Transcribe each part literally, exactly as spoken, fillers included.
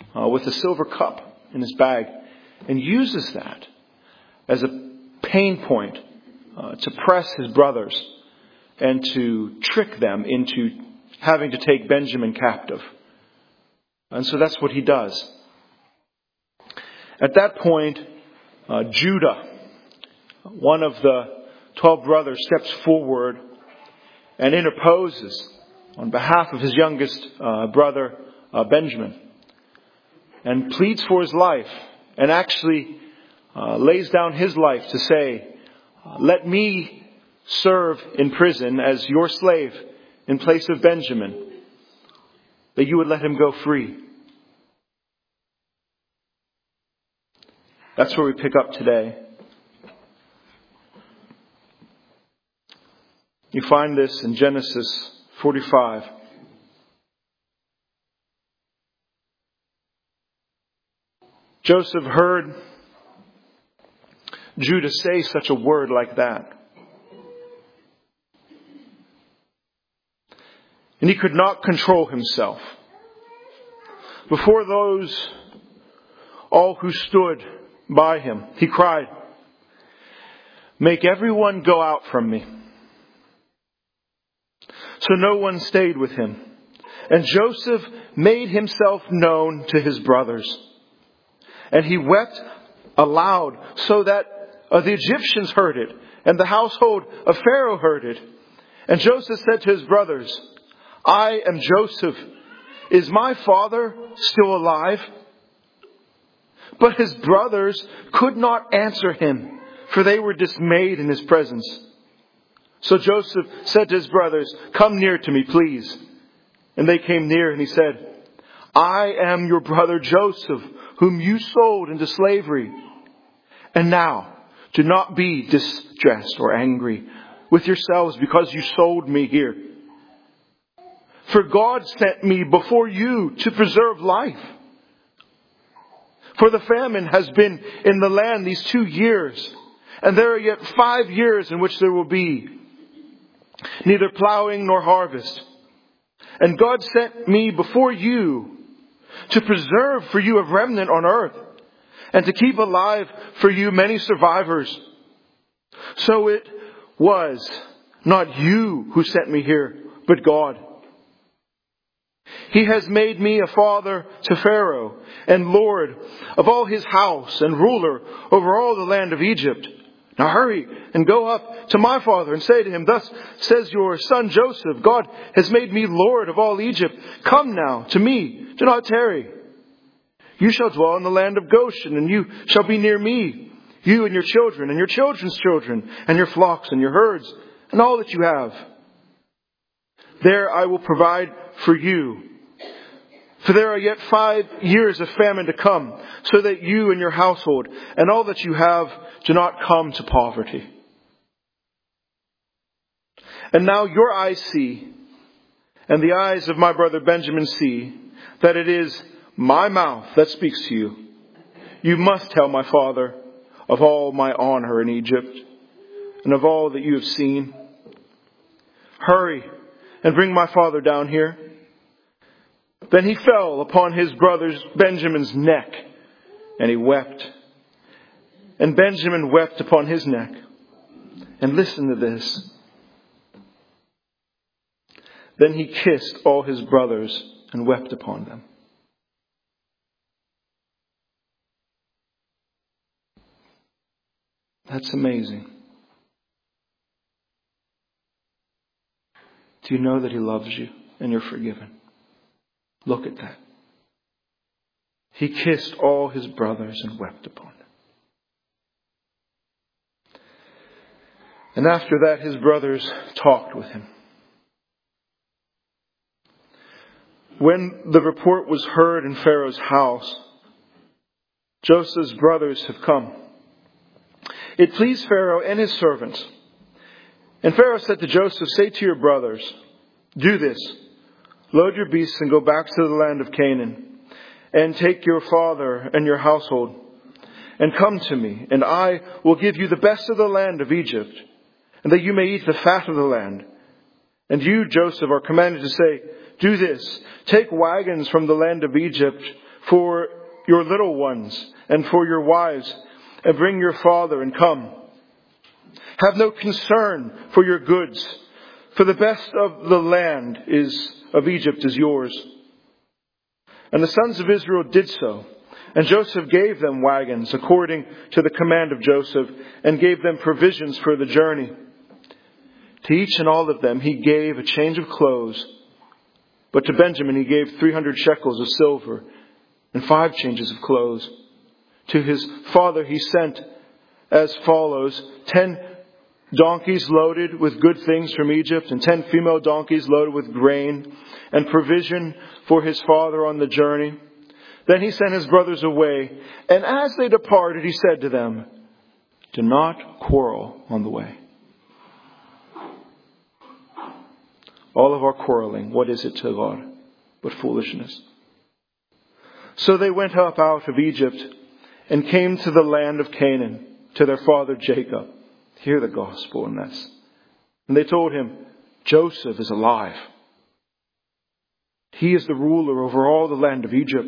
uh, with a silver cup in his bag and uses that as a pain point uh, to press his brothers and to trick them into having to take Benjamin captive. And so that's what he does. At that point, uh, Judah, one of the twelve brothers, steps forward and interposes on behalf of his youngest uh, brother, uh, Benjamin, and pleads for his life, and actually uh, lays down his life to say, let me serve in prison as your slave in place of Benjamin, that you would let him go free. That's where we pick up today. You find this in Genesis forty-five. Joseph heard Judah say such a word like that. And he could not control himself. Before those all who stood by him, he cried, make everyone go out from me. So no one stayed with him. And Joseph made himself known to his brothers. And he wept aloud so that uh, the Egyptians heard it. And the household of Pharaoh heard it. And Joseph said to his brothers, I am Joseph. Is my father still alive? But his brothers could not answer him, for they were dismayed in his presence. So Joseph said to his brothers, come near to me, please. And they came near, and he said, I am your brother Joseph, whom you sold into slavery. And now, do not be distressed or angry with yourselves because you sold me here. For God sent me before you to preserve life. For the famine has been in the land these two years, and there are yet five years in which there will be neither plowing nor harvest. And God sent me before you to preserve for you a remnant on earth, and to keep alive for you many survivors. So it was not you who sent me here, but God. He has made me a father to Pharaoh, and Lord of all his house, and ruler over all the land of Egypt. Now hurry and go up to my father and say to him, thus says your son Joseph, God has made me Lord of all Egypt. Come now to me, do not tarry. You shall dwell in the land of Goshen, and you shall be near me, you and your children, and your children's children, and your flocks and your herds, and all that you have. There I will provide for you. For there are yet five years of famine to come, so that you and your household and all that you have do not come to poverty. And now your eyes see, and the eyes of my brother Benjamin see, that it is my mouth that speaks to you. You must tell my father of all my honor in Egypt, and of all that you have seen. Hurry and bring my father down here. Then he fell upon his brother Benjamin's neck, and he wept. And Benjamin wept upon his neck. And listen to this. Then he kissed all his brothers and wept upon them. That's amazing. Do you know that he loves you and you're forgiven? Look at that. He kissed all his brothers and wept upon them. And after that, his brothers talked with him. When the report was heard in Pharaoh's house, Joseph's brothers have come. It pleased Pharaoh and his servants. And Pharaoh said to Joseph, say to your brothers, do this. Load your beasts and go back to the land of Canaan, and take your father and your household, and come to me, and I will give you the best of the land of Egypt, and that you may eat the fat of the land. And you, Joseph, are commanded to say, do this, take wagons from the land of Egypt for your little ones and for your wives, and bring your father and come. Have no concern for your goods, for the best of the land is of Egypt is yours. And the sons of Israel did so. And Joseph gave them wagons according to the command of Joseph, and gave them provisions for the journey. To each and all of them he gave a change of clothes. But to Benjamin he gave three hundred shekels of silver and five changes of clothes. To his father he sent as follows: ten donkeys loaded with good things from Egypt, and ten female donkeys loaded with grain, and provision for his father on the journey. Then he sent his brothers away, and as they departed he said to them, do not quarrel on the way. All of our quarreling, what is it to God but foolishness? So they went up out of Egypt and came to the land of Canaan, to their father Jacob. Hear the gospel in this. And they told him, Joseph is alive. He is the ruler over all the land of Egypt.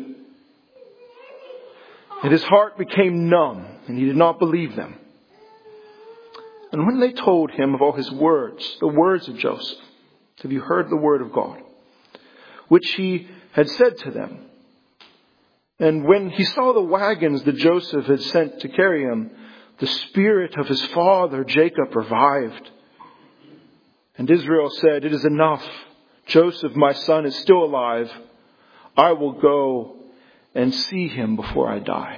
And his heart became numb, and he did not believe them. And when they told him of all his words, the words of Joseph, have you heard the word of God, which he had said to them? And when he saw the wagons that Joseph had sent to carry him, the spirit of his father Jacob revived. And Israel said, it is enough. Joseph, my son, is still alive. I will go and see him before I die.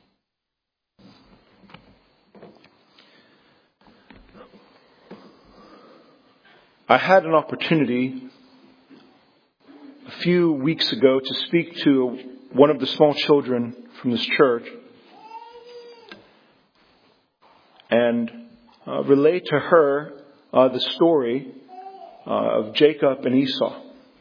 I had an opportunity a few weeks ago to speak to one of the small children from this church and uh, relate to her uh, the story uh, of Jacob and Esau.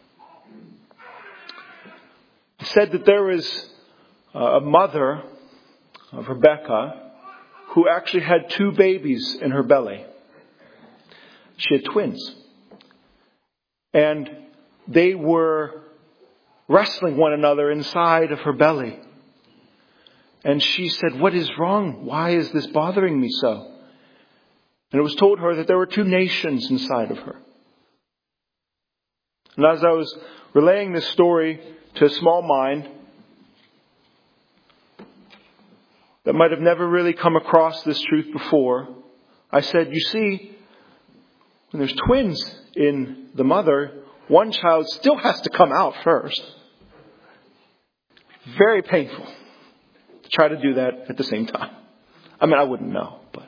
He said that there was uh, a mother of Rebecca who actually had two babies in her belly. She had twins. And they were wrestling one another inside of her belly. And she said, what is wrong? Why is this bothering me so? And it was told her that there were two nations inside of her. And as I was relaying this story to a small mind that might have never really come across this truth before, I said, you see, when there's twins in the mother, one child still has to come out first. Very painful to try to do that at the same time. I mean, I wouldn't know, but.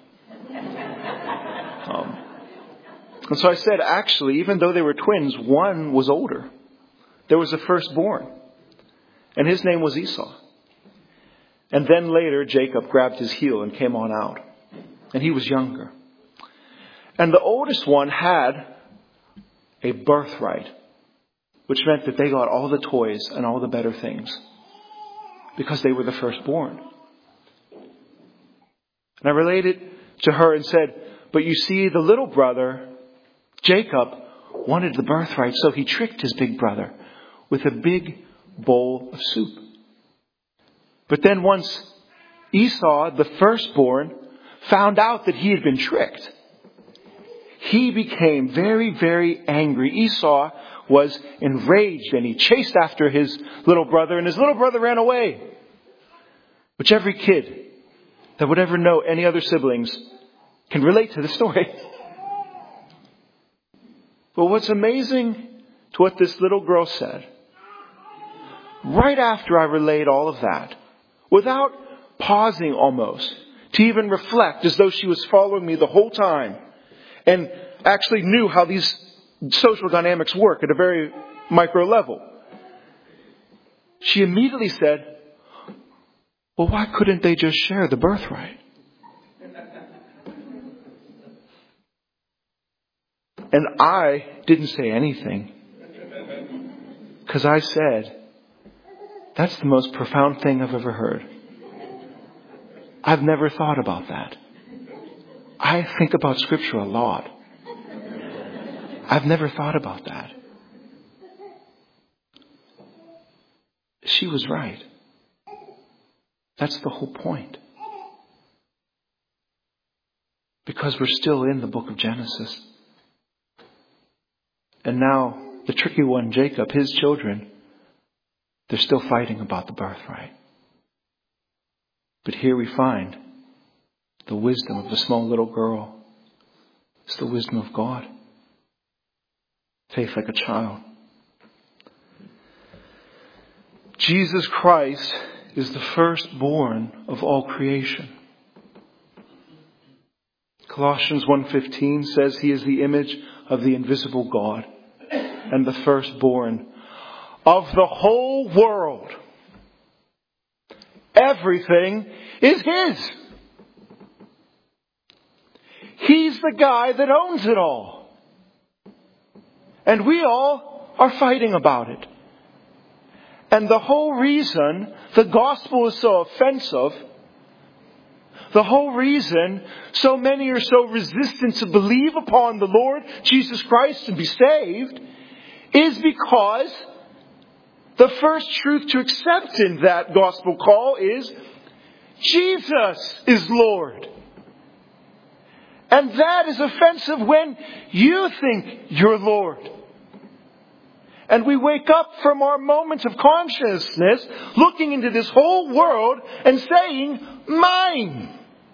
Um, and so I said, actually, even though they were twins, one was older. There was a firstborn, and his name was Esau. And then later, Jacob grabbed his heel and came on out, and he was younger. And the oldest one had a birthright, which meant that they got all the toys and all the better things because they were the firstborn. And I related to her and said, but you see, the little brother, Jacob, wanted the birthright, so he tricked his big brother with a big bowl of soup. But then once Esau, the firstborn, found out that he had been tricked, he became very, very angry. Esau was enraged and he chased after his little brother, and his little brother ran away. Which every kid that would ever know any other siblings can relate to the story. But what's amazing to what this little girl said, right after I relayed all of that, without pausing almost to even reflect, as though she was following me the whole time, and actually knew how these social dynamics work at a very micro level. She immediately said, well, why couldn't they just share the birthright? And I didn't say anything. Because I said, that's the most profound thing I've ever heard. I've never thought about that. I think about Scripture a lot. I've never thought about that. She was right. That's the whole point. Because we're still in the book of Genesis. And now, the tricky one, Jacob, his children, they're still fighting about the birthright. But here we find the wisdom of the small little girl. It's the wisdom of God. Faith like a child. Jesus Christ is the firstborn of all creation. Colossians one fifteen says he is the image of the invisible God and the firstborn of the whole world. Everything is His. He's the guy that owns it all. And we all are fighting about it. And the whole reason the gospel is so offensive, the whole reason so many are so resistant to believe upon the Lord Jesus Christ and be saved, is because the first truth to accept in that gospel call is Jesus is Lord. And that is offensive when you think you're Lord. And we wake up from our moments of consciousness looking into this whole world and saying, mine.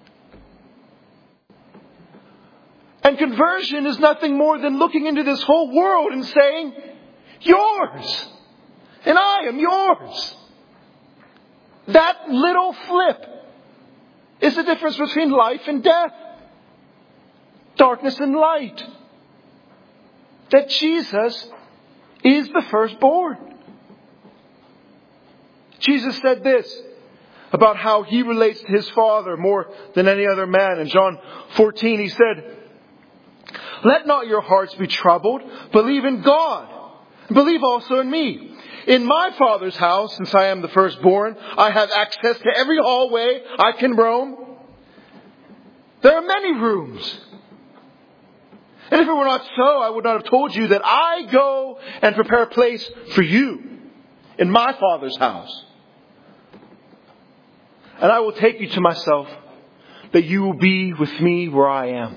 And conversion is nothing more than looking into this whole world and saying, yours. And I am yours. That little flip is the difference between life and death. Darkness and light. That Jesus is the firstborn. Jesus said this about how He relates to His Father more than any other man. In John fourteen, He said, let not your hearts be troubled. Believe in God. Believe also in me. In my Father's house, since I am the firstborn, I have access to every hallway I can roam. There are many rooms. And if it were not so, I would not have told you that I go and prepare a place for you in my Father's house. And I will take you to myself, that you will be with me where I am.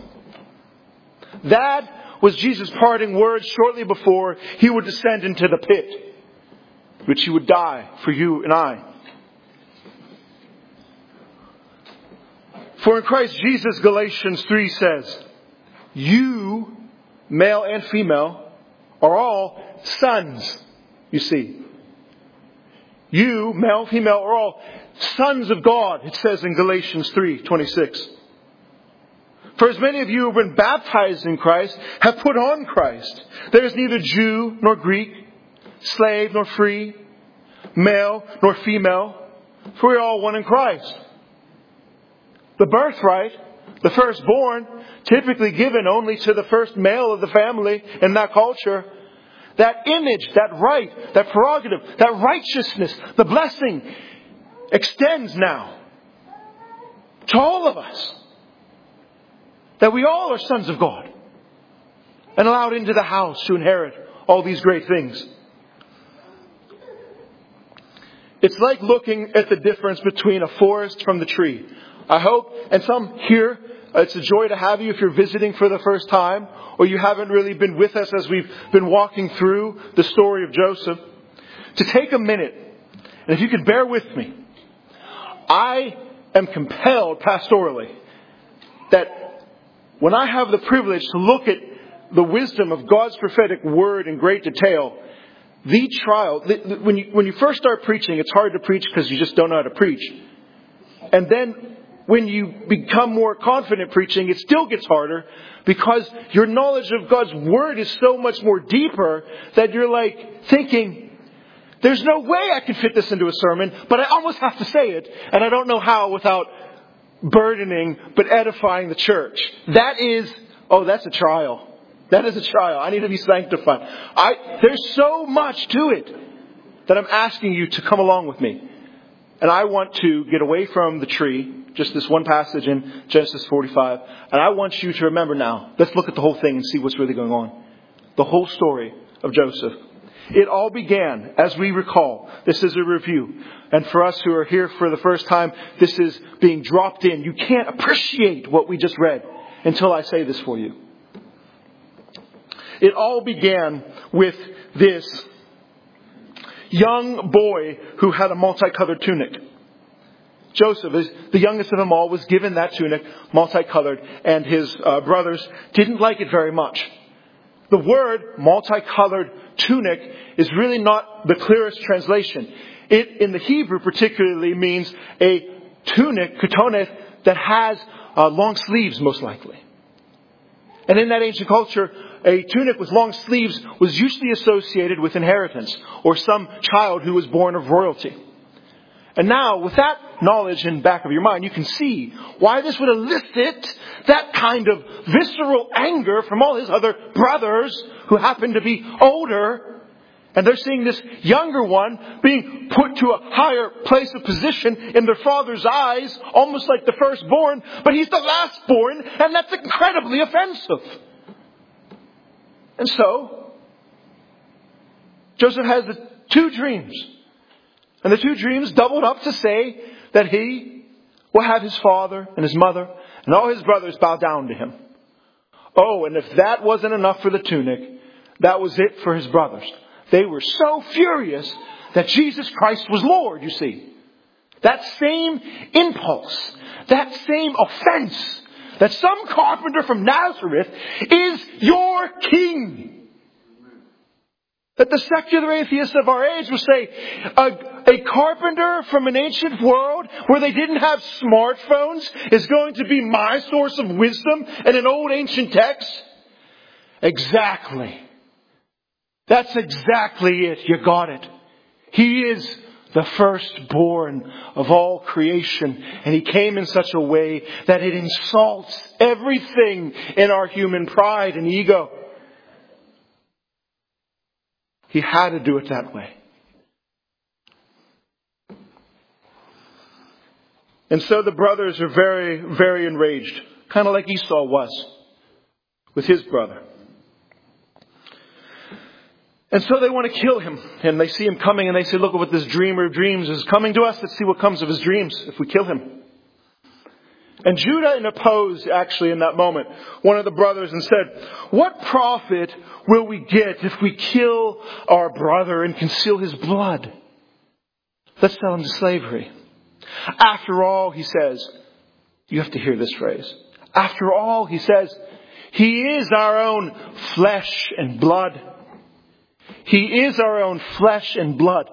That was Jesus' parting words shortly before He would descend into the pit, which He would die for you and I. For in Christ Jesus, Galatians three says, you, male and female, are all sons, you see. You, male and female, are all sons of God, it says in Galatians three twenty-six. For as many of you who have been baptized in Christ have put on Christ. There is neither Jew nor Greek, slave nor free, male nor female, for we are all one in Christ. The birthright, the firstborn, typically given only to the first male of the family in that culture. That image, that right, that prerogative, that righteousness, the blessing extends now to all of us. That we all are sons of God and allowed into the house to inherit all these great things. It's like looking at the difference between a forest from the tree. I hope, and some here, it's a joy to have you if you're visiting for the first time, or you haven't really been with us as we've been walking through the story of Joseph, to take a minute, and if you could bear with me, I am compelled pastorally that when I have the privilege to look at the wisdom of God's prophetic word in great detail, the trial, the, when you when you first start preaching, it's hard to preach because you just don't know how to preach. And then when you become more confident preaching, it still gets harder because your knowledge of God's word is so much more deeper that you're like thinking, there's no way I can fit this into a sermon, but I almost have to say it, and I don't know how without burdening but edifying the church. That is, oh, that's a trial. That is a trial. I need to be sanctified. I, there's so much to it that I'm asking you to come along with me. And I want to get away from the tree, just this one passage in Genesis forty-five. And I want you to remember now, let's look at the whole thing and see what's really going on. The whole story of Joseph. It all began, as we recall, this is a review. And for us who are here for the first time, this is being dropped in. You can't appreciate what we just read until I say this for you. It all began with this young boy who had a multicolored tunic. Joseph, the youngest of them all, was given that tunic, multicolored, and his uh, brothers didn't like it very much. The word multicolored tunic is really not the clearest translation. It, in the Hebrew particularly, means a tunic, ketoneth, that has uh, long sleeves, most likely. And in that ancient culture, a tunic with long sleeves was usually associated with inheritance or some child who was born of royalty. And now, with that knowledge in the back of your mind, you can see why this would elicit that kind of visceral anger from all his other brothers who happen to be older. And they're seeing this younger one being put to a higher place of position in their father's eyes, almost like the firstborn, but he's the lastborn, and that's incredibly offensive. And so, Joseph has the two dreams. And the two dreams doubled up to say that he will have his father and his mother and all his brothers bow down to him. Oh, and if that wasn't enough for the tunic, that was it for his brothers. They were so furious that Jesus Christ was Lord, you see. That same impulse, that same offense, that some carpenter from Nazareth is your king. That the secular atheists of our age will say, a, a carpenter from an ancient world where they didn't have smartphones is going to be my source of wisdom and an old ancient text? Exactly. That's exactly it. You got it. He is the firstborn of all creation. And he came in such a way that it insults everything in our human pride and ego. He had to do it that way. And so the brothers are very, very enraged. Kind of like Esau was with his brother. And so they want to kill him. And they see him coming and they say, look at what this dreamer of dreams is coming to us. Let's see what comes of his dreams if we kill him. And Judah interposed, actually, in that moment, one of the brothers and said, what profit will we get if we kill our brother and conceal his blood? Let's sell him to slavery. After all, he says, you have to hear this phrase. After all, he says, he is our own flesh and blood. He is our own flesh and blood.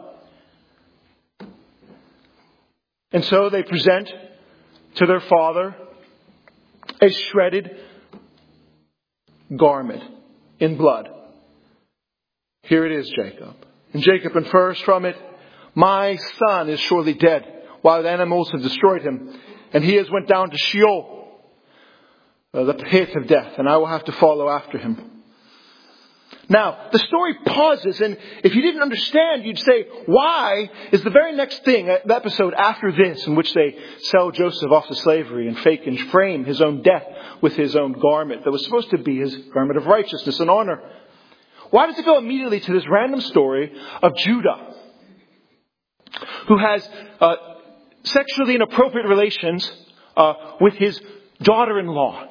And so they present to their father a shredded garment in blood. Here it is, Jacob. And Jacob infers from it, my son is surely dead. Wild animals have destroyed him. And he has went down to Sheol, uh, the pit of death. And I will have to follow after him. Now, the story pauses, and if you didn't understand, you'd say, why is the very next thing, the episode after this, in which they sell Joseph off to slavery and fake and frame his own death with his own garment that was supposed to be his garment of righteousness and honor? Why does it go immediately to this random story of Judah, who has uh, sexually inappropriate relations uh, with his daughter-in-law?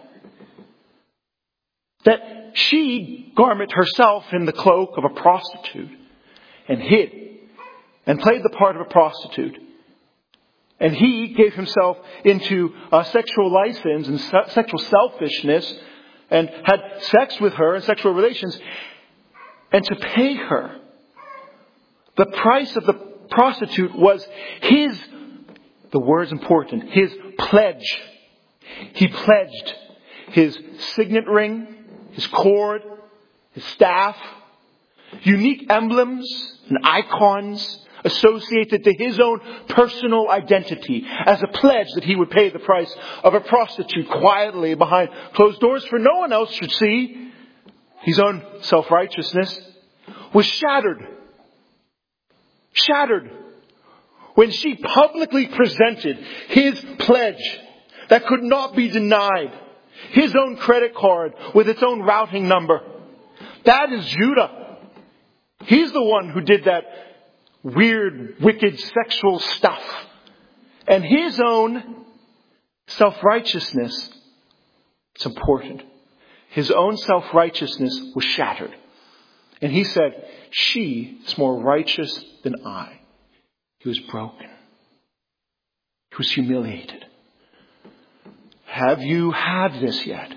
That she garmented herself in the cloak of a prostitute and hid and played the part of a prostitute. And he gave himself into uh, sexual license and se- sexual selfishness and had sex with her and sexual relations. And to pay her, the price of the prostitute was his, the word's important, his pledge. He pledged his signet ring, his cord, his staff, unique emblems and icons associated to his own personal identity as a pledge that he would pay the price of a prostitute quietly behind closed doors for no one else should see. His own self-righteousness was shattered. Shattered when she publicly presented his pledge that could not be denied. His own credit card with its own routing number. That is Judah. He's the one who did that weird, wicked sexual stuff. And his own self-righteousness, it's important. His own self-righteousness was shattered. And he said, she is more righteous than I. He was broken. He was humiliated. Have you had this yet?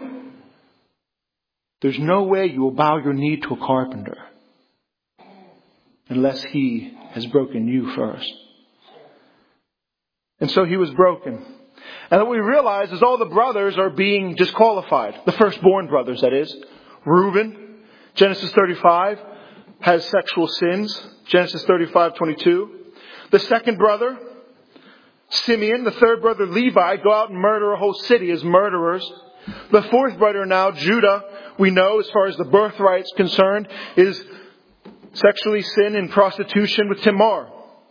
There's no way you will bow your knee to a carpenter unless he has broken you first. And so he was broken. And what we realize is all the brothers are being disqualified. The firstborn brothers, that is. Reuben, Genesis thirty-five, has sexual sins. Genesis thirty-five twenty-two. The second brother, Simeon, the third brother, Levi, go out and murder a whole city as murderers. The fourth brother now, Judah, we know as far as the birthright is concerned, is sexually sin in prostitution with Tamar.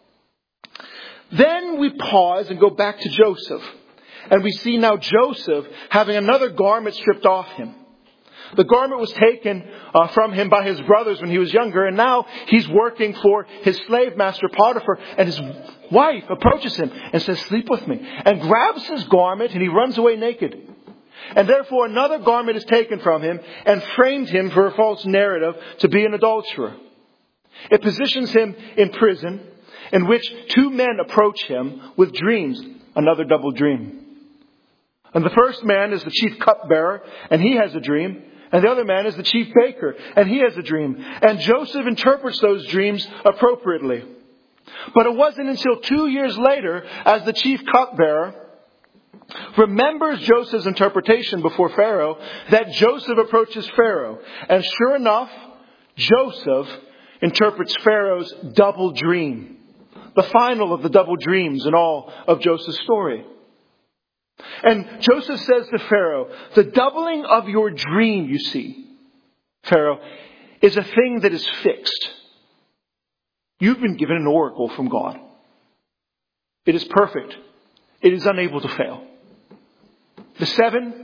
Then we pause and go back to Joseph. And we see now Joseph having another garment stripped off him. The garment was taken uh, from him by his brothers when he was younger. And now he's working for his slave master Potiphar. And his wife approaches him and says, sleep with me. And grabs his garment and he runs away naked. And therefore another garment is taken from him and framed him for a false narrative to be an adulterer. It positions him in prison in which two men approach him with dreams. Another double dream. And the first man is the chief cupbearer and he has a dream. And the other man is the chief baker and he has a dream. And Joseph interprets those dreams appropriately. But it wasn't until two years later, as the chief cupbearer remembers Joseph's interpretation before Pharaoh, that Joseph approaches Pharaoh. And sure enough, Joseph interprets Pharaoh's double dream. The final of the double dreams in all of Joseph's story. And Joseph says to Pharaoh, the doubling of your dream, you see, Pharaoh, is a thing that is fixed. You've been given an oracle from God. It is perfect. It is unable to fail. The seven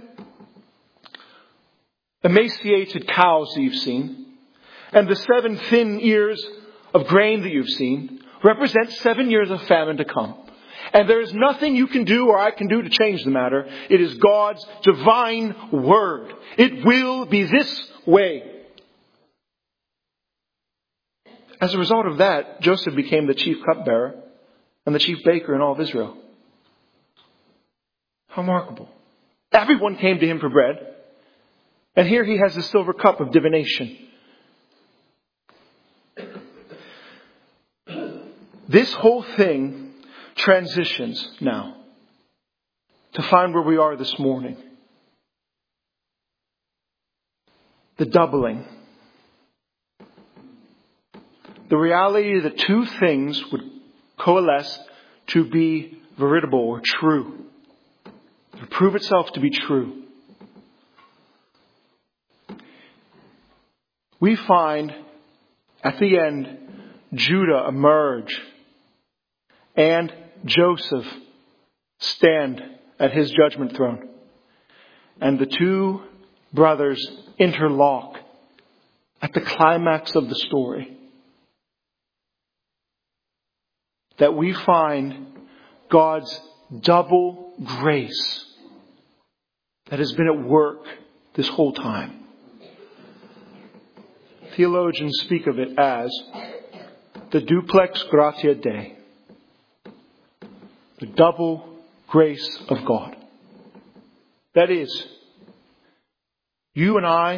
emaciated cows that you've seen, and the seven thin ears of grain that you've seen, represent seven years of famine to come. And there is nothing you can do or I can do to change the matter. It is God's divine word. It will be this way. As a result of that, Joseph became the chief cupbearer and the chief baker in all of Israel. How remarkable. Everyone came to him for bread. And here he has the silver cup of divination. This whole thing transitions now to find where we are this morning. The doubling. The reality that two things would coalesce to be veritable or true. To prove itself to be true. We find at the end Judah emerge and Joseph stand at his judgment throne. And the two brothers interlock at the climax of the story. That we find God's double grace that has been at work this whole time. Theologians speak of it as the duplex gratia Dei. The double grace of God. That is, you and I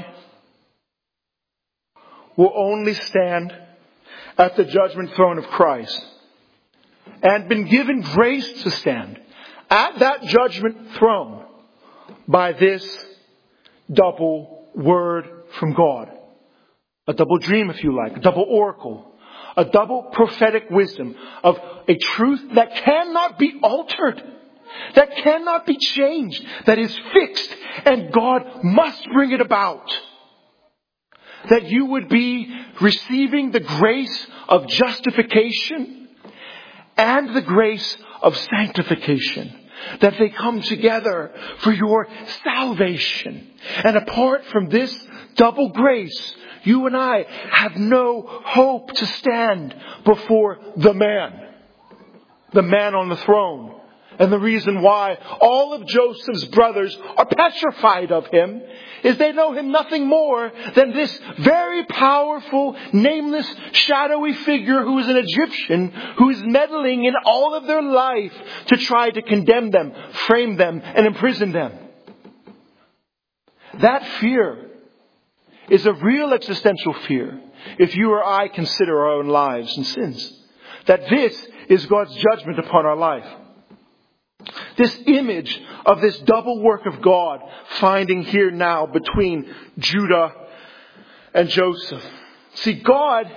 will only stand at the judgment throne of Christ and been given grace to stand at that judgment throne by this double word from God. A double dream, if you like, a double oracle. A double prophetic wisdom of a truth that cannot be altered. That cannot be changed. That is fixed. And God must bring it about. That you would be receiving the grace of justification and the grace of sanctification. That they come together for your salvation. And apart from this double grace, you and I have no hope to stand before the man. The man on the throne. And the reason why all of Joseph's brothers are petrified of him is they know him nothing more than this very powerful, nameless, shadowy figure who is an Egyptian, who is meddling in all of their life to try to condemn them, frame them, and imprison them. That fear is a real existential fear if you or I consider our own lives and sins. That this is God's judgment upon our life. This image of this double work of God finding here now between Judah and Joseph. See, God,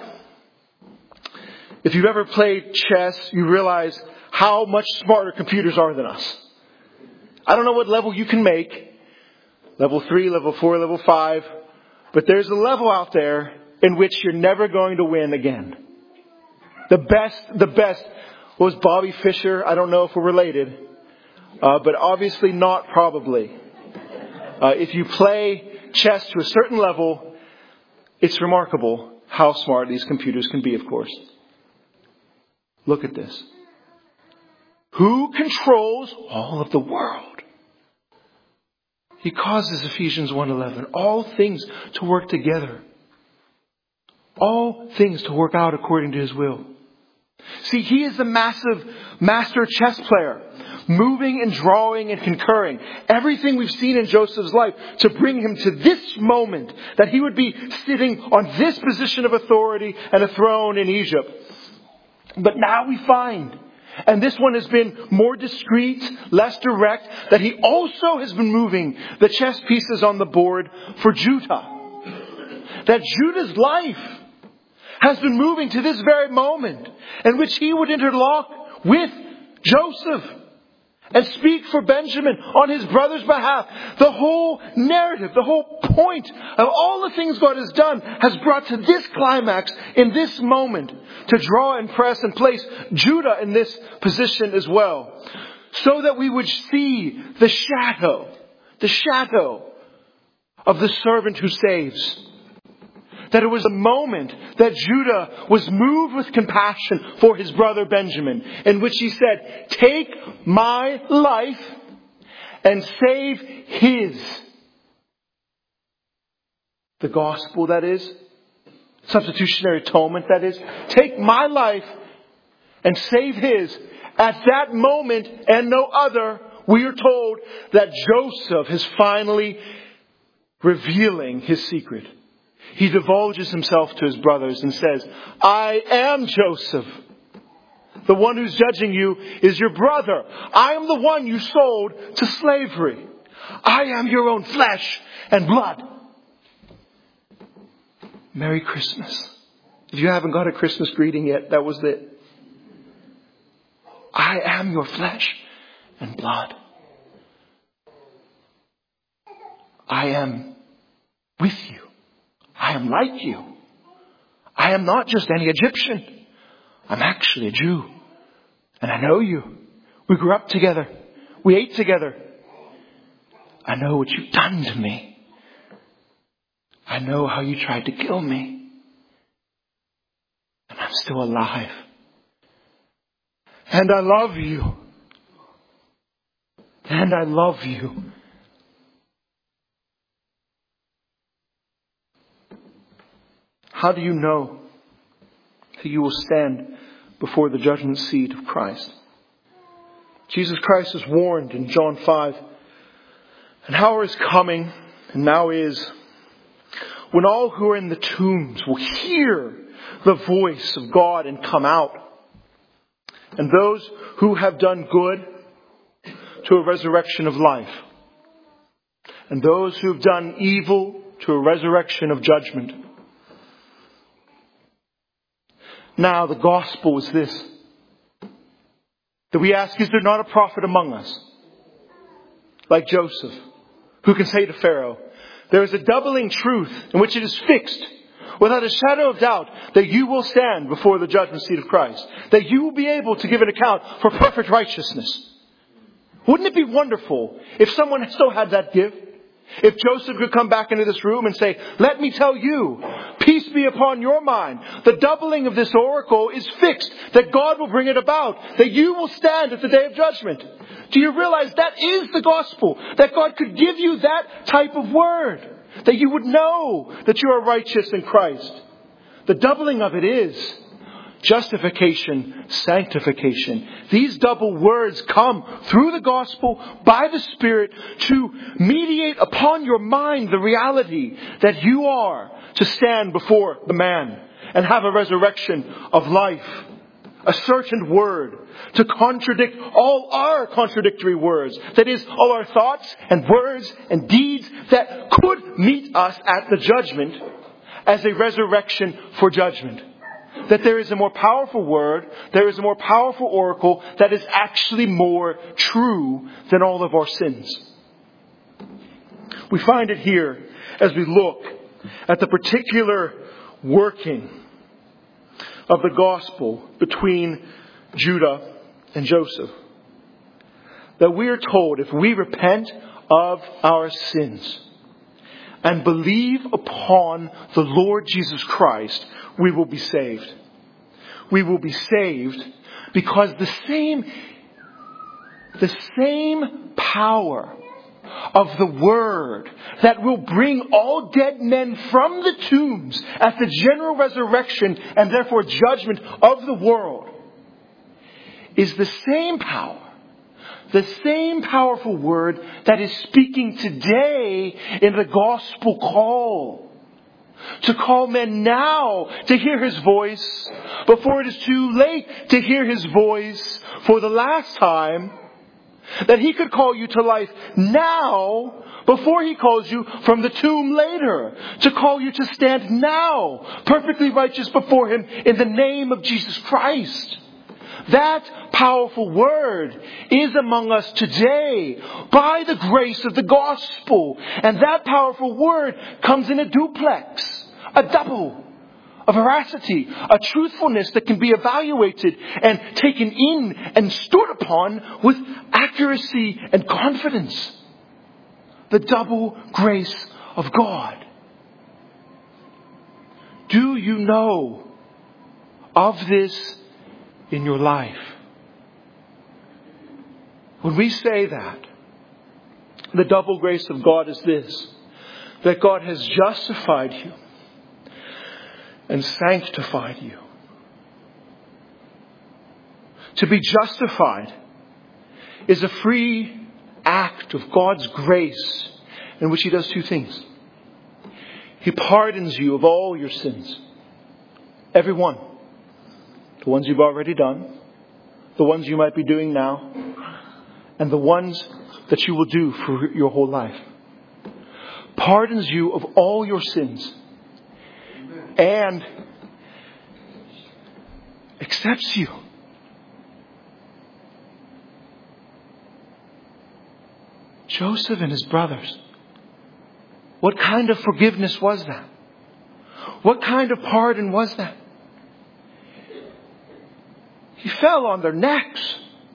if you've ever played chess, you realize how much smarter computers are than us. I don't know what level you can make. Level three, level four, level five. But there's a level out there in which you're never going to win again. The best, the best was Bobby Fischer. I don't know if we're related. Uh, but obviously not probably. Uh, if you play chess to a certain level, it's remarkable how smart these computers can be, of course. Look at this. Who controls all of the world? He causes, Ephesians one eleven, all things to work together. All things to work out according to His will. See, He is the massive master chess player, moving and drawing and concurring. Everything we've seen in Joseph's life to bring him to this moment, that he would be sitting on this position of authority and a throne in Egypt. But now we find, and this one has been more discreet, less direct, that he also has been moving the chess pieces on the board for Judah. That Judah's life has been moving to this very moment in which he would interlock with Joseph and speak for Benjamin on his brother's behalf. The whole narrative, the whole point of all the things God has done has brought to this climax in this moment to draw and press and place Judah in this position as well. So that we would see the shadow, the shadow of the servant who saves. That it was a moment that Judah was moved with compassion for his brother Benjamin, in which he said, take my life and save his. The gospel, that is. Substitutionary atonement, that is. Take my life and save his. At that moment and no other, we are told that Joseph is finally revealing his secret. He divulges himself to his brothers and says, I am Joseph. The one who's judging you is your brother. I am the one you sold to slavery. I am your own flesh and blood. Merry Christmas. If you haven't got a Christmas greeting yet, that was it. I am your flesh and blood. I am with you. I am like you. I am not just any Egyptian. I'm actually a Jew. And I know you. We grew up together. We ate together. I know what you've done to me. I know how you tried to kill me. And I'm still alive. And I love you. And I love you. How do you know that you will stand before the judgment seat of Christ? Jesus Christ is warned in John five. An hour is coming, and now is, when all who are in the tombs will hear the voice of God and come out. And those who have done good to a resurrection of life. And those who have done evil to a resurrection of judgment. Now the gospel is this. That we ask, is there not a prophet among us? Like Joseph, who can say to Pharaoh, there is a doubling truth in which it is fixed, without a shadow of doubt, that you will stand before the judgment seat of Christ. That you will be able to give an account for perfect righteousness. Wouldn't it be wonderful if someone still had that gift? If Joseph could come back into this room and say, let me tell you, peace be upon your mind. The doubling of this oracle is fixed, that God will bring it about, that you will stand at the day of judgment. Do you realize that is the gospel? That God could give you that type of word, that you would know that you are righteous in Christ. The doubling of it is justification, sanctification. These double words come through the gospel by the Spirit to mediate upon your mind the reality that you are to stand before the man and have a resurrection of life. A certain word to contradict all our contradictory words. That is, all our thoughts and words and deeds that could meet us at the judgment as a resurrection for judgment. That there is a more powerful word, there is a more powerful oracle that is actually more true than all of our sins. We find it here as we look at the particular working of the gospel between Judah and Joseph. That we are told if we repent of our sins and believe upon the Lord Jesus Christ, we will be saved. We will be saved because the same, the same power of the Word that will bring all dead men from the tombs at the general resurrection and therefore judgment of the world is the same power, the same powerful Word that is speaking today in the gospel call. To call men now to hear His voice before it is too late to hear His voice for the last time. That He could call you to life now before He calls you from the tomb later. To call you to stand now perfectly righteous before Him in the name of Jesus Christ. That powerful word is among us today by the grace of the gospel. And that powerful word comes in a duplex, a double, a veracity, a truthfulness that can be evaluated and taken in and stood upon with accuracy and confidence. The double grace of God. Do you know of this in your life? When we say that, the double grace of God is this, that God has justified you and sanctified you. To be justified is a free act of God's grace in which He does two things. He pardons you of all your sins. Every one. The ones you've already done, the ones you might be doing now, and the ones that you will do for your whole life. Pardons you of all your sins. And accepts you. Joseph and his brothers. What kind of forgiveness was that? What kind of pardon was that? He fell on their necks.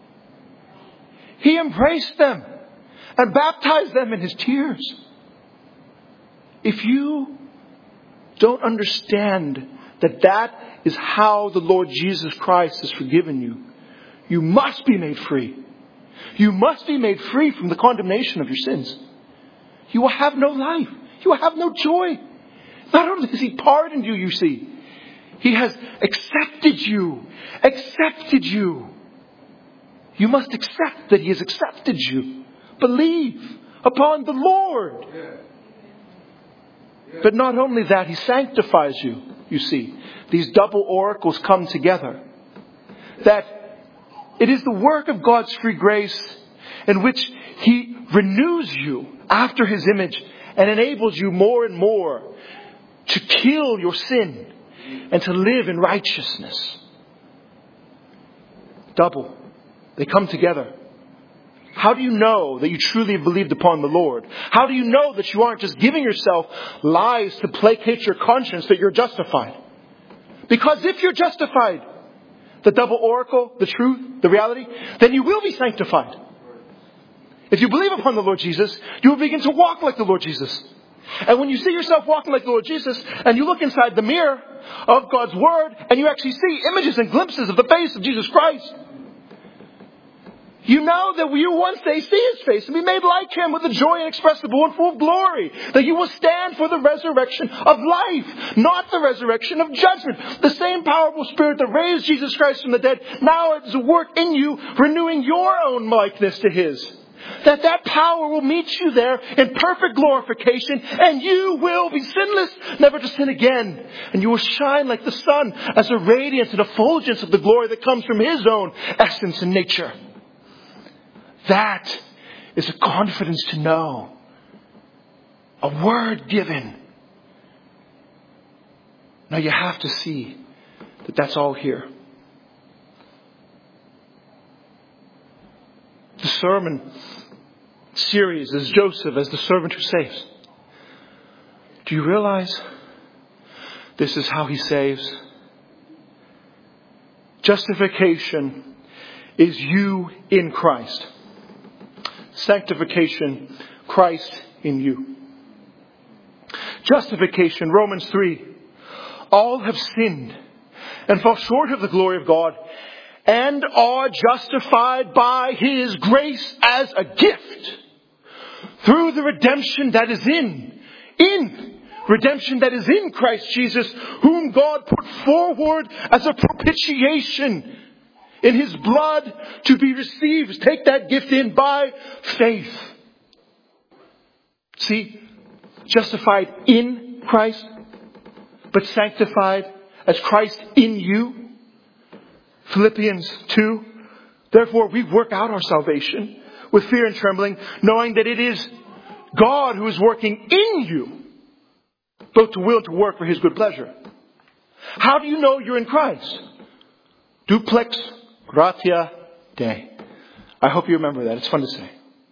He embraced them and baptized them in His tears. If you don't understand that that is how the Lord Jesus Christ has forgiven you, you must be made free. You must be made free from the condemnation of your sins. You will have no life. You will have no joy. Not only has He pardoned you, you see, He has accepted you. Accepted you. You must accept that He has accepted you. Believe upon the Lord. But not only that, He sanctifies you, you see. These double oracles come together. That it is the work of God's free grace in which He renews you after His image and enables you more and more to kill your sin and to live in righteousness. Double. They come together. How do you know that you truly believed upon the Lord? How do you know that you aren't just giving yourself lies to placate your conscience that you're justified? Because if you're justified, the double oracle, the truth, the reality, then you will be sanctified. If you believe upon the Lord Jesus, you will begin to walk like the Lord Jesus. And when you see yourself walking like the Lord Jesus, and you look inside the mirror of God's Word, and you actually see images and glimpses of the face of Jesus Christ, you know that you one day see His face and be made like Him with a joy inexpressible and full of glory. That you will stand for the resurrection of life, not the resurrection of judgment. The same powerful Spirit that raised Jesus Christ from the dead now is at work in you, renewing your own likeness to His. That that power will meet you there in perfect glorification, and you will be sinless, never to sin again. And you will shine like the sun as a radiance and effulgence of the glory that comes from His own essence and nature. That is a confidence to know. A word given. Now you have to see that that's all here. The sermon series is Joseph as the servant who saves. Do you realize this is how he saves? Justification is you in Christ. Sanctification, Christ in you. Justification, Romans three. All have sinned and fall short of the glory of God, and are justified by His grace as a gift through the redemption that is in, in, redemption that is in Christ Jesus, whom God put forward as a propitiation in His blood to be received. Take that gift in by faith. See, justified in Christ, but sanctified as Christ in you. Philippians two. Therefore we work out our salvation with fear and trembling, knowing that it is God who is working in you, both to will and to work for His good pleasure. How do you know you're in Christ? Duplex gratia Dei. I hope you remember that. It's fun to say.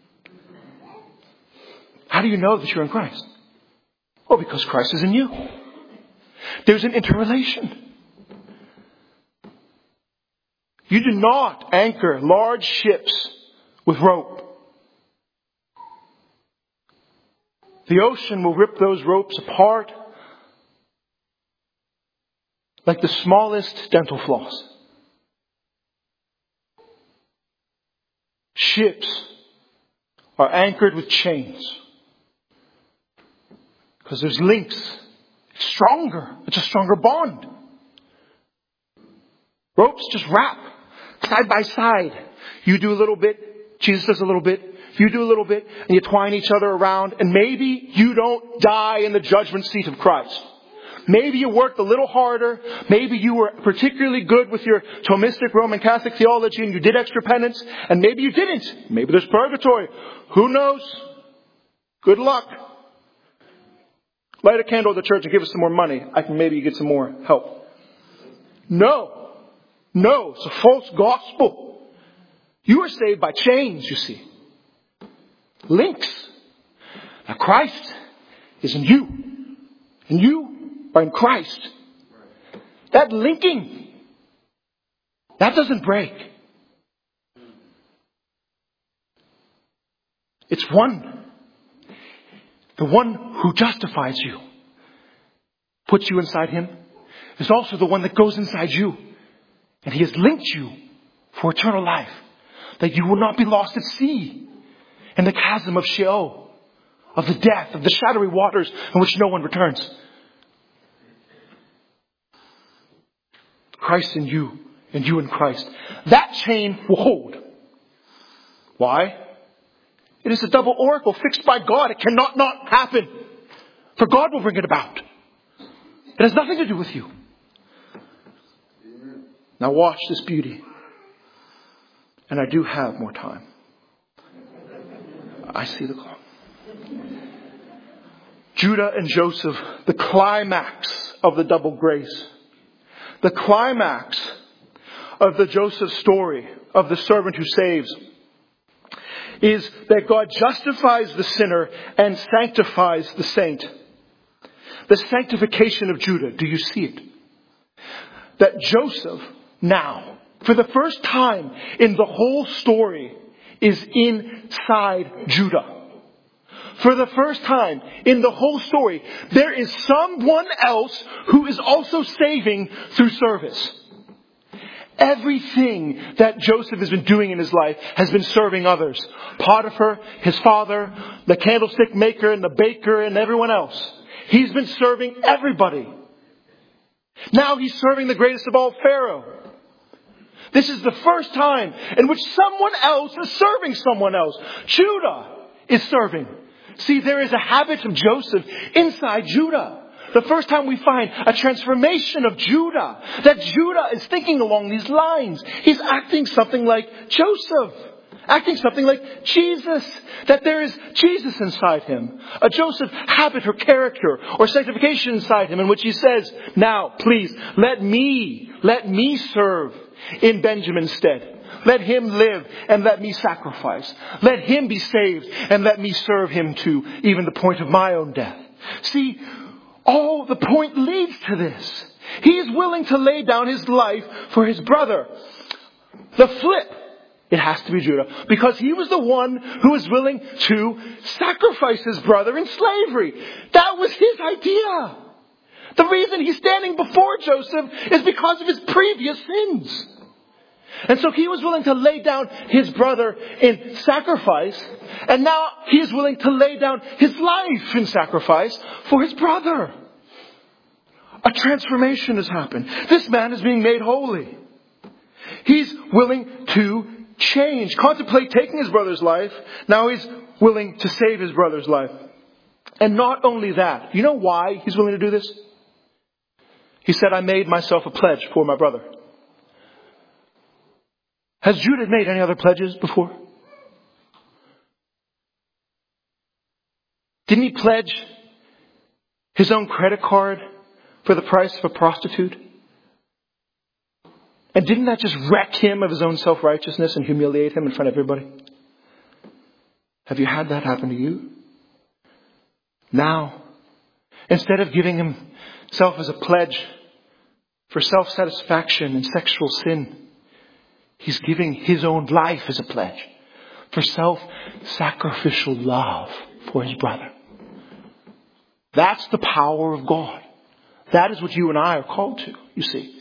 How do you know that you're in Christ? Well, because Christ is in you. There's an interrelation. You do not anchor large ships with rope. The ocean will rip those ropes apart like the smallest dental floss. Ships are anchored with chains because there's links. It's stronger. It's a stronger bond. Ropes just wrap side by side. You do a little bit. Jesus does a little bit. You do a little bit. And you twine each other around. And maybe you don't die in the judgment seat of Christ. Maybe you worked a little harder. Maybe you were particularly good with your Thomistic Roman Catholic theology and you did extra penance. And maybe you didn't. Maybe there's purgatory. Who knows? Good luck. Light a candle at the church and give us some more money. I can maybe get some more help. No. No, it's a false gospel. You are saved by chains, you see. Links. Now Christ is in you. And you are in Christ. That linking, that doesn't break. It's one. The one who justifies you, puts you inside Him, is also the one that goes inside you. And He has linked you for eternal life. That you will not be lost at sea. In the chasm of Sheol. Of the death. Of the shadowy waters in which no one returns. Christ in you. And you in Christ. That chain will hold. Why? It is a double oracle fixed by God. It cannot not happen. For God will bring it about. It has nothing to do with you. Now watch this beauty. And I do have more time. I see the clock. Judah and Joseph, the climax of the double grace. The climax of the Joseph story of the servant who saves is that God justifies the sinner and sanctifies the saint. The sanctification of Judah. Do you see it? That Joseph now, for the first time in the whole story, is inside Judah. For the first time in the whole story, there is someone else who is also saving through service. Everything that Joseph has been doing in his life has been serving others. Potiphar, his father, the candlestick maker and the baker and everyone else. He's been serving everybody. Now he's serving the greatest of all, Pharaoh. This is the first time in which someone else is serving someone else. Judah is serving. See, there is a habit of Joseph inside Judah. The first time we find a transformation of Judah. That Judah is thinking along these lines. He's acting something like Joseph. Acting something like Jesus. That there is Jesus inside him. A Joseph habit or character or sanctification inside him in which he says, now, please, let me, let me serve in Benjamin's stead. Let him live and let me sacrifice. Let him be saved and let me serve him to even the point of my own death. See, all the point leads to this. He is willing to lay down his life for his brother. The flip, it has to be Judah, because he was the one who was willing to sacrifice his brother in slavery. That was his idea. The reason he's standing before Joseph is because of his previous sins. And so he was willing to lay down his brother in sacrifice. And now he is willing to lay down his life in sacrifice for his brother. A transformation has happened. This man is being made holy. He's willing to change. Contemplate taking his brother's life. Now he's willing to save his brother's life. And not only that. You know why he's willing to do this? He said, I made myself a pledge for my brother. Has Judah made any other pledges before? Didn't he pledge his own credit card for the price of a prostitute? And didn't that just wreck him of his own self-righteousness and humiliate him in front of everybody? Have you had that happen to you? Now, instead of giving himself as a pledge for self-satisfaction and sexual sin, he's giving his own life as a pledge for self-sacrificial love for his brother. That's the power of God. That is what you and I are called to, you see.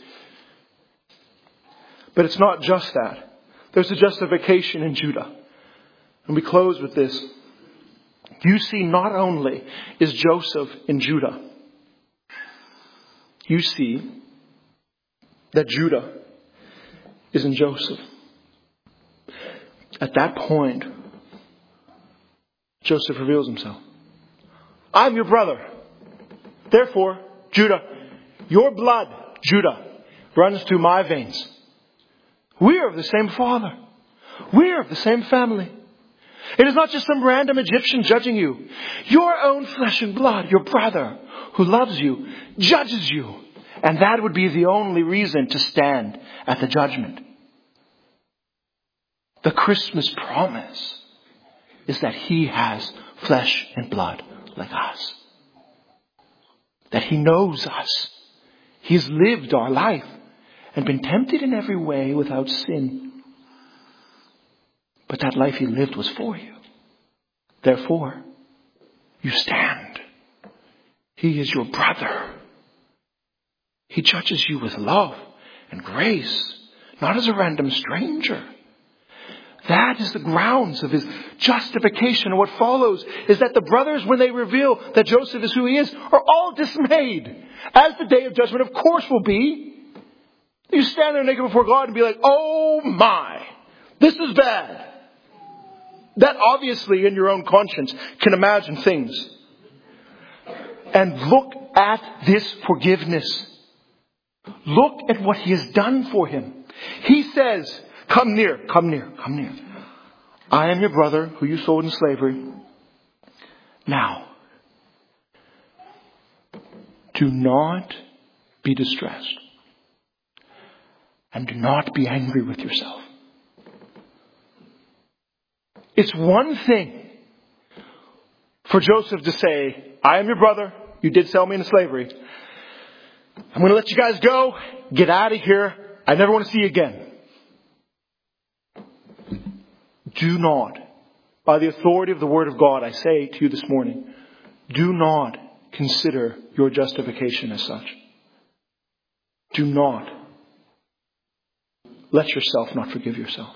But it's not just that. There's a justification in Judah. And we close with this. You see, not only is Joseph in Judah, you see that Judah is in Joseph. At that point, Joseph reveals himself. I'm your brother. Therefore, Judah, your blood, Judah, runs through my veins. We are of the same father. We are of the same family. It is not just some random Egyptian judging you. Your own flesh and blood, your brother who loves you, judges you. And that would be the only reason to stand at the judgment. The Christmas promise is that he has flesh and blood like us. That he knows us. He's lived our life and been tempted in every way without sin. But that life he lived was for you. Therefore, you stand. He is your brother. He judges you with love and grace, not as a random stranger. That is the grounds of his justification. And what follows is that the brothers, when they reveal that Joseph is who he is, are all dismayed. As the day of judgment, of course, will be. You stand there naked before God and be like, oh my, this is bad. That obviously in your own conscience can imagine things. And look at this forgiveness. Look at what he has done for him. He says, come near, come near, come near. I am your brother who you sold in slavery. Now, do not be distressed. And do not be angry with yourself. It's one thing for Joseph to say, I am your brother. You did sell me into slavery. I'm going to let you guys go. Get out of here. I never want to see you again. do not, by the authority of the Word of God, I say to you this morning, do not consider your justification as such. Do not let yourself not forgive yourself.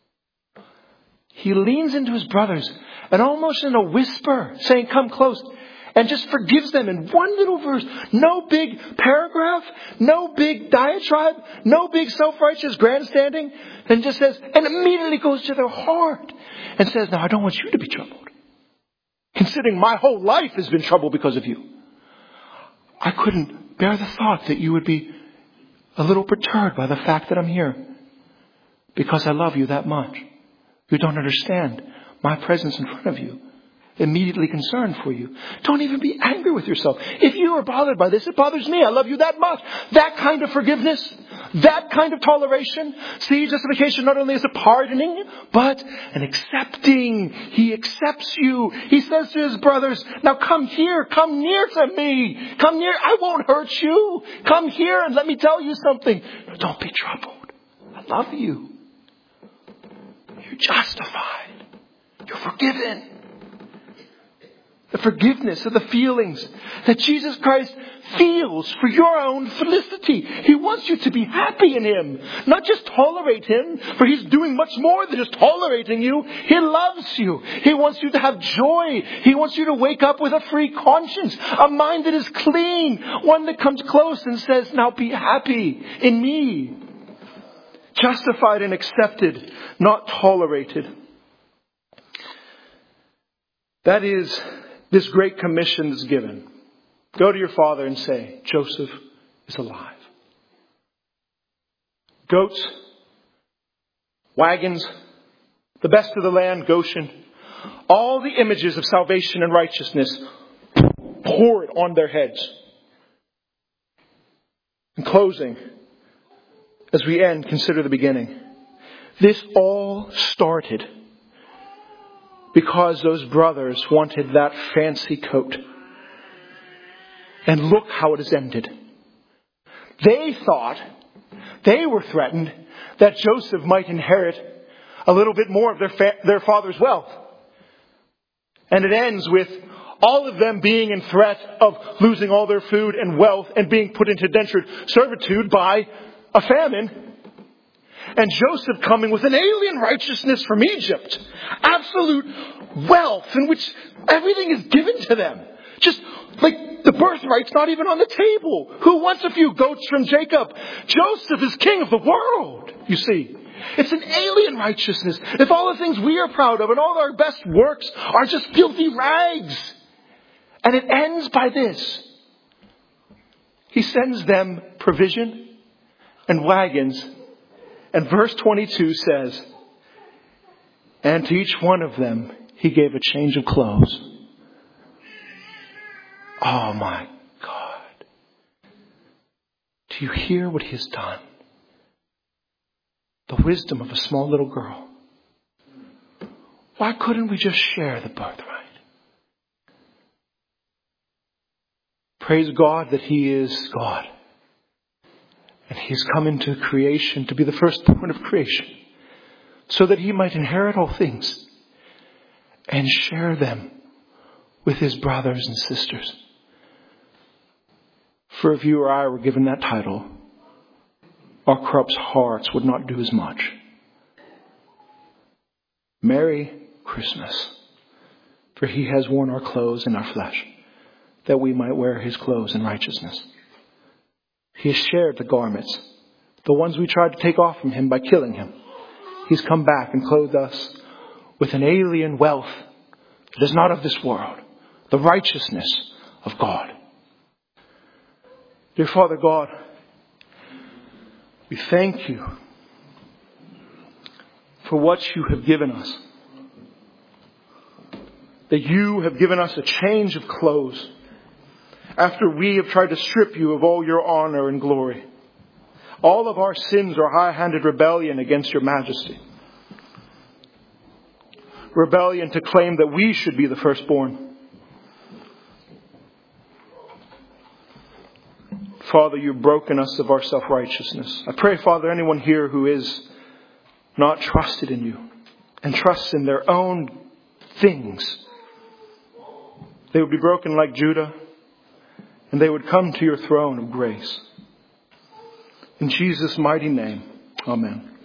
He leans into his brothers and almost in a whisper saying, come close, and just forgives them in one little verse. No big paragraph, no big diatribe, no big self-righteous grandstanding. And just says, and immediately goes to their heart and says, now I don't want you to be troubled. Considering my whole life has been troubled because of you. I couldn't bear the thought that you would be a little perturbed by the fact that I'm here. Because I love you that much. You don't understand my presence in front of you. Immediately concerned for you. Don't even be angry with yourself. If you are bothered by this, it bothers me. I love you that much. That kind of forgiveness, that kind of toleration. See, justification not only is a pardoning, but an accepting. He accepts you. He says to his brothers, now come here, come near to me. Come near, I won't hurt you. Come here and let me tell you something. Don't be troubled. I love you. You're justified. You're forgiven. The forgiveness of the feelings that Jesus Christ feels for your own felicity. He wants you to be happy in Him. Not just tolerate Him, for He's doing much more than just tolerating you. He loves you. He wants you to have joy. He wants you to wake up with a free conscience. A mind that is clean. One that comes close and says, now be happy in me. Justified and accepted, not tolerated. That is this great commission is given. Go to your father and say, Joseph is alive. Goats, wagons, the best of the land, Goshen, all the images of salvation and righteousness poured on their heads. In closing, as we end, consider the beginning. This all started because those brothers wanted that fancy coat. And look how it has ended. They thought, they were threatened that Joseph might inherit a little bit more of their fa- their father's wealth. And it ends with all of them being in threat of losing all their food and wealth and being put into indentured servitude by a famine. And Joseph coming with an alien righteousness from Egypt. Absolute wealth in which everything is given to them. Just like the birthright's not even on the table. Who wants a few goats from Jacob? Joseph is king of the world, you see. It's an alien righteousness. If all the things we are proud of and all our best works are just filthy rags. And it ends by this. He sends them provision and wagons. And verse twenty-two says, and to each one of them he gave a change of clothes. Oh my God. Do you hear what he has done? The wisdom of a small little girl. Why couldn't we just share the birthright? Praise God that He is God. And He's come into creation to be the firstborn of creation. So that He might inherit all things. And share them with His brothers and sisters. For if you or I were given that title, our corrupt hearts would not do as much. Merry Christmas. For He has worn our clothes in our flesh, that we might wear His clothes in righteousness. He has shared the garments, the ones we tried to take off from Him by killing Him. He's come back and clothed us with an alien wealth that is not of this world, the righteousness of God. Dear Father God, we thank You for what You have given us. That You have given us a change of clothes after we have tried to strip You of all Your honor and glory. All of our sins are high-handed rebellion against Your majesty. Rebellion to claim that we should be the firstborn. Father, You've broken us of our self-righteousness. I pray, Father, anyone here who is not trusted in You, and trust in their own things, they would be broken like Judah, and they would come to your throne of grace. In Jesus' mighty name, amen.